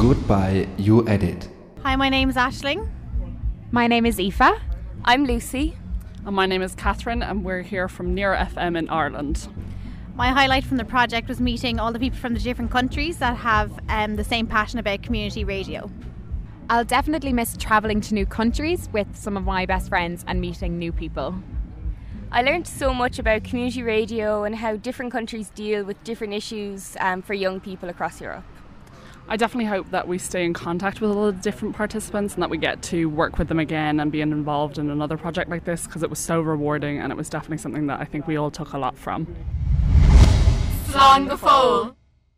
good by You Edit. Hi, my name is Aisling. My name is Aoife. I'm Lucy. And my name is Catherine, and we're here from Near FM in Ireland. My highlight from the project was meeting all the people from the different countries that have the same passion about community radio. I'll definitely miss travelling to new countries with some of my best friends and meeting new people. I learned so much about community radio and how different countries deal with different issues for young people across Europe. I definitely hope that we stay in contact with all the different participants and that we get to work with them again and be involved in another project like this, because it was so rewarding and it was definitely something that I think we all took a lot from. Slán go fóill.